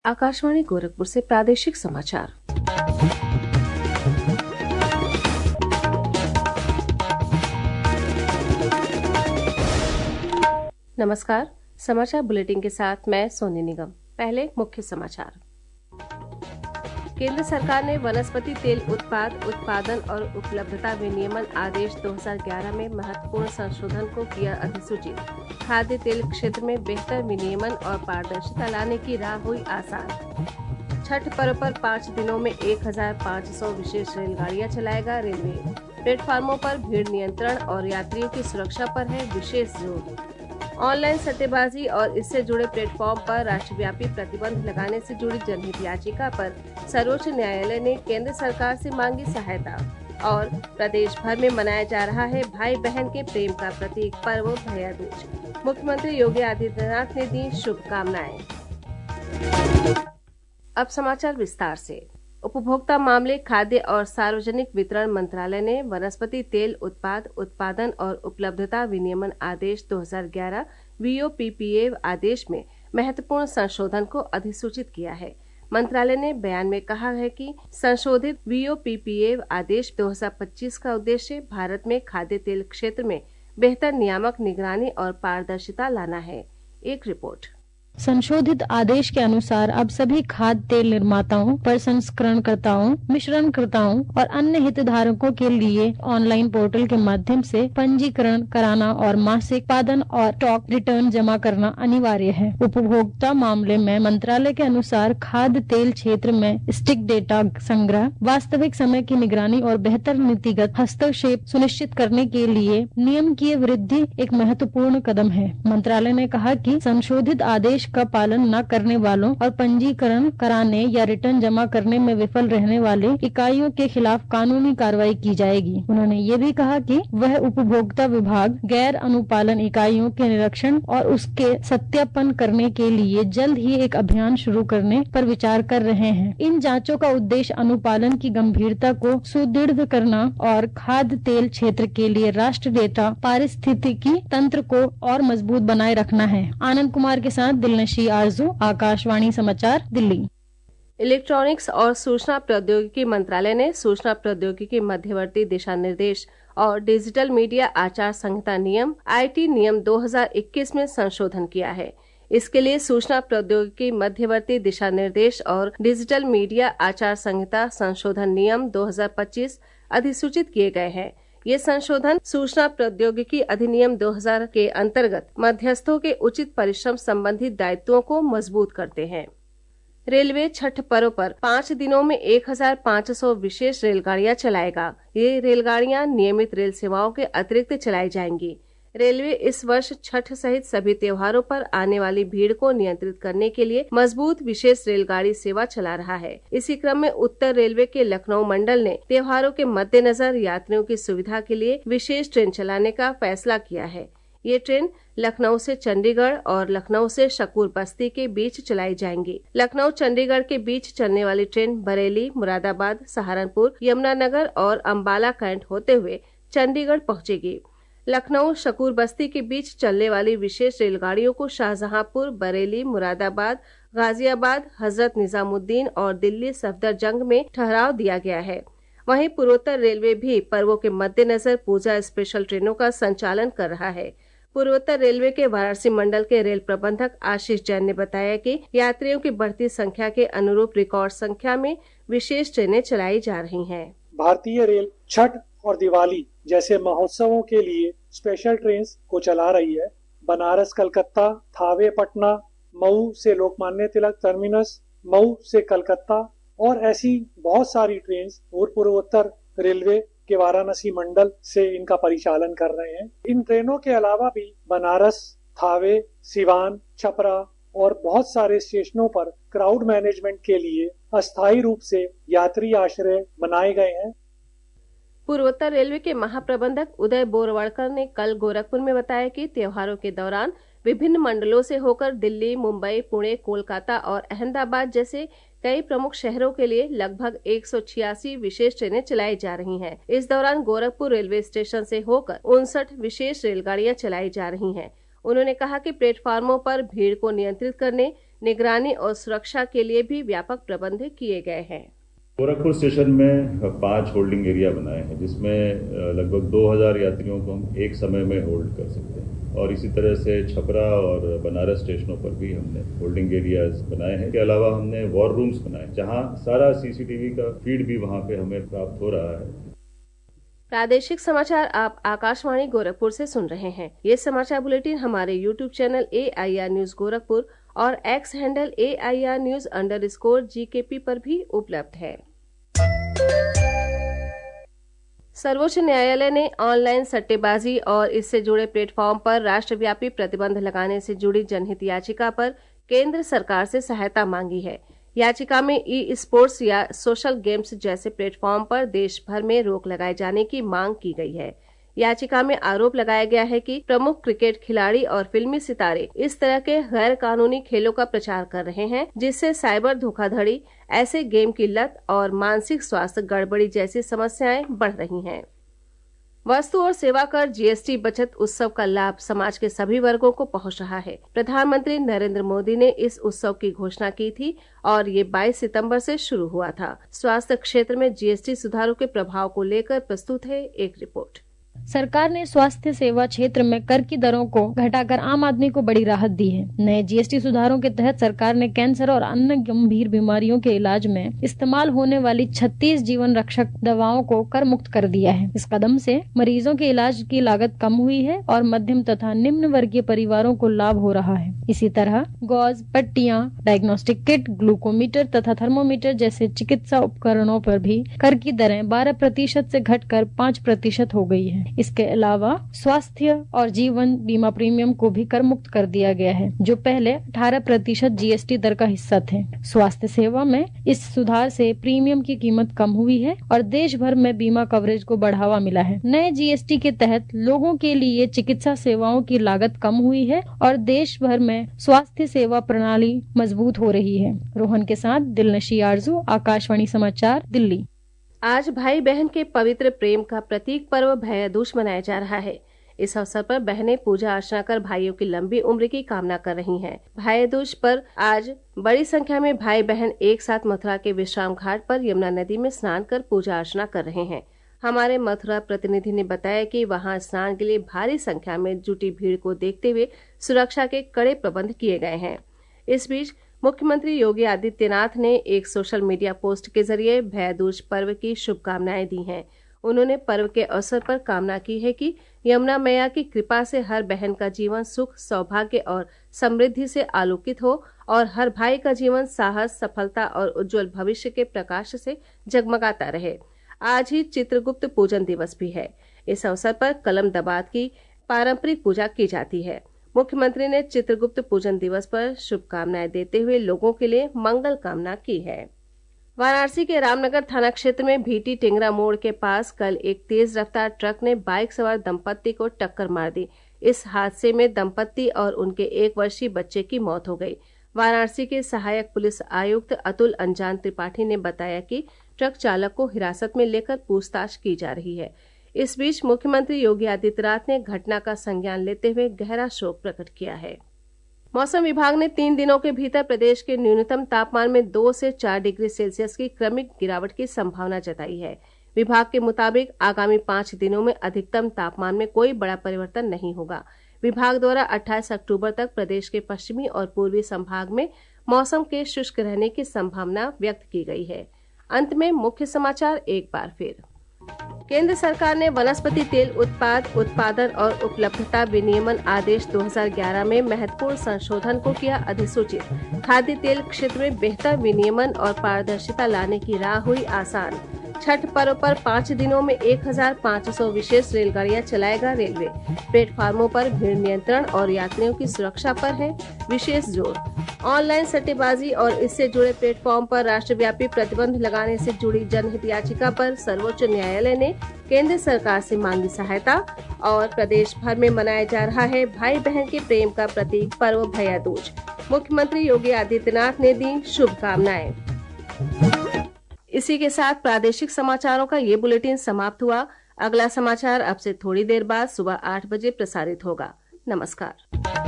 आकाशवाणी गोरखपुर से प्रादेशिक समाचार। नमस्कार, समाचार बुलेटिन के साथ मैं सोनी निगम। पहले मुख्य समाचार। केंद्र सरकार ने वनस्पति तेल उत्पादन और उपलब्धता विनियमन आदेश 2011 में महत्वपूर्ण संशोधन को किया अधिसूचित। खाद्य तेल क्षेत्र में बेहतर विनियमन और पारदर्शिता लाने की राह हुई आसान। छठ पर्व पर 5 दिनों में 1500 विशेष रेलगाड़ियां चलाएगा रेलवे। प्लेटफार्मों पर भीड़ नियंत्रण और यात्रियों की सुरक्षा पर है विशेष जोर। ऑनलाइन सट्टेबाजी और इससे जुड़े प्लेटफॉर्म पर राष्ट्रव्यापी प्रतिबंध लगाने से जुड़ी जनहित याचिका पर सर्वोच्च न्यायालय ने केंद्र सरकार से मांगी सहायता। और प्रदेश भर में मनाया जा रहा है भाई बहन के प्रेम का प्रतीक पर्व भैया दूज। मुख्यमंत्री योगी आदित्यनाथ ने दी शुभकामनाएं। अब समाचार विस्तार से। उपभोक्ता मामले, खाद्य और सार्वजनिक वितरण मंत्रालय ने वनस्पति तेल उत्पादन और उपलब्धता विनियमन आदेश 2011 VOPPA आदेश में महत्वपूर्ण संशोधन को अधिसूचित किया है। मंत्रालय ने बयान में कहा है कि संशोधित VOPPA आदेश 2025 का उद्देश्य भारत में खाद्य तेल क्षेत्र में बेहतर नियामक निगरानी और पारदर्शिता लाना है। एक रिपोर्ट। संशोधित आदेश के अनुसार अब सभी खाद्य तेल निर्माताओं, प्रसंस्करणकर्ताओं, मिश्रणकर्ताओं और अन्य हितधारकों के लिए ऑनलाइन पोर्टल के माध्यम से पंजीकरण कराना और मासिक उत्पादन और स्टॉक रिटर्न जमा करना अनिवार्य है। उपभोक्ता मामले में मंत्रालय के अनुसार खाद्य तेल क्षेत्र में स्टिक डेटा संग्रह, वास्तविक समय की निगरानी और बेहतर नीतिगत हस्तक्षेप सुनिश्चित करने के लिए नियम की वृद्धि एक महत्वपूर्ण कदम है। मंत्रालय ने कहा कि संशोधित आदेश का पालन न करने वालों और पंजीकरण कराने या रिटर्न जमा करने में विफल रहने वाले इकाइयों के खिलाफ कानूनी कार्रवाई की जाएगी। उन्होंने ये भी कहा कि वह उपभोक्ता विभाग गैर अनुपालन इकाइयों के निरीक्षण और उसके सत्यापन करने के लिए जल्द ही एक अभियान शुरू करने पर विचार कर रहे हैं। इन जांचों का उद्देश्य अनुपालन की गंभीरता को सुदृढ़ करना और खाद्य तेल क्षेत्र के लिए राष्ट्रीय डेटा पारिस्थितिकी तंत्र को और मजबूत बनाए रखना है। आनंद कुमार के साथ दिलनशी आरजू, आकाशवाणी समाचार, दिल्ली। इलेक्ट्रॉनिक्स और सूचना प्रौद्योगिकी मंत्रालय ने सूचना प्रौद्योगिकी मध्यवर्ती दिशा निर्देश और डिजिटल मीडिया आचार संहिता नियम IT नियम 2021 में संशोधन किया है। इसके लिए सूचना प्रौद्योगिकी मध्यवर्ती दिशा निर्देश और डिजिटल मीडिया आचार संहिता संशोधन नियम 2025 अधिसूचित किए गए हैं। ये संशोधन सूचना प्रौद्योगिकी अधिनियम 2000 के अंतर्गत मध्यस्थों के उचित परिश्रम संबंधी दायित्वों को मजबूत करते हैं। रेलवे छठ पर्व पर 5 दिनों में 1500 विशेष रेलगाड़ियां चलाएगा। ये रेलगाड़ियां नियमित रेल सेवाओं के अतिरिक्त चलाई जाएंगी। रेलवे इस वर्ष छठ सहित सभी त्योहारों पर आने वाली भीड़ को नियंत्रित करने के लिए मजबूत विशेष रेलगाड़ी सेवा चला रहा है। इसी क्रम में उत्तर रेलवे के लखनऊ मंडल ने त्योहारों के मद्देनजर यात्रियों की सुविधा के लिए विशेष ट्रेन चलाने का फैसला किया है। ये ट्रेन लखनऊ से चंडीगढ़ और लखनऊ से शकूर बस्ती के बीच चलाई जाएंगी। लखनऊ चंडीगढ़ के बीच चलने वाली ट्रेन बरेली, मुरादाबाद, सहारनपुर, यमुनानगर और अम्बाला कैंट होते हुए चंडीगढ़ पहुंचेगी। लखनऊ शकूर बस्ती के बीच चलने वाली विशेष रेलगाड़ियों को शाहजहांपुर, बरेली, मुरादाबाद, गाजियाबाद, हजरत निजामुद्दीन और दिल्ली सफदरजंग में ठहराव दिया गया है। वहीं पूर्वोत्तर रेलवे भी पर्वों के मद्देनजर पूजा स्पेशल ट्रेनों का संचालन कर रहा है। पूर्वोत्तर रेलवे के वाराणसी मंडल के रेल प्रबंधक आशीष जैन ने बताया कि यात्रियों की बढ़ती संख्या के अनुरूप रिकॉर्ड संख्या में विशेष ट्रेनें चलाई जा रही हैं। भारतीय रेल छठ और दिवाली जैसे महोत्सवों के लिए स्पेशल ट्रेन को चला रही है। बनारस कलकत्ता, थावे पटना, मऊ से लोकमान्य तिलक टर्मिनस, मऊ से कलकत्ता और ऐसी बहुत सारी ट्रेन और पूर्वोत्तर रेलवे के वाराणसी मंडल से इनका परिचालन कर रहे हैं। इन ट्रेनों के अलावा भी बनारस, थावे, सिवान, छपरा और बहुत सारे स्टेशनों पर क्राउड मैनेजमेंट के लिए अस्थायी रूप से यात्री आश्रय बनाए गए हैं। पूर्वोत्तर रेलवे के महाप्रबंधक उदय बोरवणकर ने कल गोरखपुर में बताया कि त्योहारों के दौरान विभिन्न मंडलों से होकर दिल्ली, मुंबई, पुणे, कोलकाता और अहमदाबाद जैसे कई प्रमुख शहरों के लिए लगभग 186 विशेष ट्रेनें चलाई जा रही हैं। इस दौरान गोरखपुर रेलवे स्टेशन से होकर 59 विशेष रेलगाड़ियां चलाई जा रही हैं। उन्होंने कहा कि प्लेटफार्मों पर भीड़ को नियंत्रित करने, निगरानी और सुरक्षा के लिए भी व्यापक प्रबंध किए गए हैं। गोरखपुर स्टेशन में 5 होल्डिंग एरिया बनाए हैं, जिसमें लगभग 2000 यात्रियों को हम एक समय में होल्ड कर सकते हैं। और इसी तरह से छपरा और बनारस स्टेशनों पर भी हमने होल्डिंग एरियाज बनाए हैं। इसके अलावा हमने वॉर रूम्स बनाए, जहां सारा सीसीटीवी का फीड भी वहां पे हमें प्राप्त हो रहा है। प्रादेशिक समाचार आप आकाशवाणी गोरखपुर से सुन रहे हैं। ये समाचार बुलेटिन हमारे YouTube channel AIR news Gorakhpur और X हैंडल AIR News_GKP पर भी उपलब्ध है। सर्वोच्च न्यायालय ने ऑनलाइन सट्टेबाजी और इससे जुड़े प्लेटफॉर्म पर राष्ट्रव्यापी प्रतिबंध लगाने से जुड़ी जनहित याचिका पर केंद्र सरकार से सहायता मांगी है। याचिका में ई-स्पोर्ट्स या सोशल गेम्स जैसे प्लेटफॉर्म पर देश भर में रोक लगाए जाने की मांग की गई है। याचिका में आरोप लगाया गया है कि प्रमुख क्रिकेट खिलाड़ी और फिल्मी सितारे इस तरह के गैर कानूनी खेलों का प्रचार कर रहे हैं, जिससे साइबर धोखाधड़ी, ऐसे गेम की लत और मानसिक स्वास्थ्य गड़बड़ी जैसी समस्याएं बढ़ रही हैं। वस्तु और सेवा कर GST बचत उत्सव का लाभ समाज के सभी वर्गों को पहुंच रहा है। प्रधानमंत्री नरेंद्र मोदी ने इस उत्सव की घोषणा की थी और ये 22 सितंबर से शुरू हुआ था। स्वास्थ्य क्षेत्र में GST सुधारों के प्रभाव को लेकर प्रस्तुत है एक रिपोर्ट। सरकार ने स्वास्थ्य सेवा क्षेत्र में कर की दरों को घटाकर आम आदमी को बड़ी राहत दी है। नए GST सुधारों के तहत सरकार ने कैंसर और अन्य गंभीर बीमारियों के इलाज में इस्तेमाल होने वाली 36 जीवन रक्षक दवाओं को कर मुक्त कर दिया है। इस कदम से मरीजों के इलाज की लागत कम हुई है और मध्यम तथा निम्न वर्गीय परिवारों को लाभ हो रहा है। इसी तरह गॉज, पट्टियां, डायग्नोस्टिक किट, ग्लूकोमीटर तथा थर्मोमीटर जैसे चिकित्सा उपकरणों पर भी कर की दरें 12% से घटकर 5% हो गई है। इसके अलावा स्वास्थ्य और जीवन बीमा प्रीमियम को भी कर मुक्त कर दिया गया है, जो पहले 18% GST दर का हिस्सा थे। स्वास्थ्य सेवा में इस सुधार से प्रीमियम की कीमत कम हुई है और देश भर में बीमा कवरेज को बढ़ावा मिला है। नए GST के तहत लोगों के लिए चिकित्सा सेवाओं की लागत कम हुई है और देश भर में स्वास्थ्य सेवा प्रणाली मजबूत हो रही है। रोहन के साथ दिलनशी आरजू, आकाशवाणी समाचार, दिल्ली। आज भाई बहन के पवित्र प्रेम का प्रतीक पर्व भैया दूज मनाया जा रहा है। इस अवसर पर बहनें पूजा अर्चना कर भाइयों की लंबी उम्र की कामना कर रही हैं। भाई दूज पर आज बड़ी संख्या में भाई बहन एक साथ मथुरा के विश्राम घाट पर यमुना नदी में स्नान कर पूजा अर्चना कर रहे हैं। हमारे मथुरा प्रतिनिधि ने बताया कि वहां स्नान के लिए भारी संख्या में जुटी भीड़ को देखते हुए सुरक्षा के कड़े प्रबंध किए गए हैं। इस बीच मुख्यमंत्री योगी आदित्यनाथ ने एक सोशल मीडिया पोस्ट के जरिए भैया दूज पर्व की शुभकामनाएं दी हैं। उन्होंने पर्व के अवसर पर कामना की है कि यमुना मैया की कृपा से हर बहन का जीवन सुख, सौभाग्य और समृद्धि से आलोकित हो और हर भाई का जीवन साहस, सफलता और उज्जवल भविष्य के प्रकाश से जगमगाता रहे। आज ही चित्रगुप्त पूजन दिवस भी है। इस अवसर पर कलम दबात की पारंपरिक पूजा की जाती है। मुख्यमंत्री ने चित्रगुप्त पूजन दिवस पर शुभकामनाएं देते हुए लोगों के लिए मंगल कामना की है। वाराणसी के रामनगर थाना क्षेत्र में भीटी टेंगरा मोड़ के पास कल एक तेज रफ्तार ट्रक ने बाइक सवार दंपत्ति को टक्कर मार दी। इस हादसे में दंपत्ति और उनके 1 वर्षीय बच्चे की मौत हो गई। वाराणसी के सहायक पुलिस आयुक्त अतुल अंजान त्रिपाठी ने बताया कि ट्रक चालक को हिरासत में लेकर पूछताछ की जा रही है। इस बीच मुख्यमंत्री योगी आदित्यनाथ ने घटना का संज्ञान लेते हुए गहरा शोक प्रकट किया है। मौसम विभाग ने 3 दिनों के भीतर प्रदेश के न्यूनतम तापमान में 2 से 4 डिग्री सेल्सियस की क्रमिक गिरावट की संभावना जताई है। विभाग के मुताबिक आगामी 5 दिनों में अधिकतम तापमान में कोई बड़ा परिवर्तन नहीं होगा। विभाग द्वारा 28 अक्टूबर तक प्रदेश के पश्चिमी और पूर्वी संभाग में मौसम के शुष्क रहने की संभावना व्यक्त की गई है। अंत में मुख्य समाचार एक बार फिर। केंद्र सरकार ने वनस्पति तेल उत्पाद, उत्पादन और उपलब्धता विनियमन आदेश 2011 में महत्वपूर्ण संशोधन को किया अधिसूचित। खाद्य तेल क्षेत्र में बेहतर विनियमन और पारदर्शिता लाने की राह हुई आसान। छठ पर्व पर 5 दिनों में 1500 विशेष रेलगाड़ियां चलाएगा रेलवे। प्लेटफार्मों पर भीड़ नियंत्रण और यात्रियों की सुरक्षा पर है विशेष जोर। ऑनलाइन सट्टेबाजी और इससे जुड़े प्लेटफॉर्म पर राष्ट्रव्यापी प्रतिबंध लगाने से जुड़ी जनहित याचिका पर सर्वोच्च न्यायालय ने केंद्र सरकार से मांगी सहायता। और प्रदेश भर में मनाया जा रहा है भाई बहन के प्रेम का प्रतीक पर्व भैया दूज। मुख्यमंत्री योगी आदित्यनाथ ने दी शुभकामनाएं। इसी के साथ प्रादेशिक समाचारों का ये बुलेटिन समाप्त हुआ। अगला समाचार अब से थोड़ी देर बाद सुबह 8 बजे प्रसारित होगा। नमस्कार।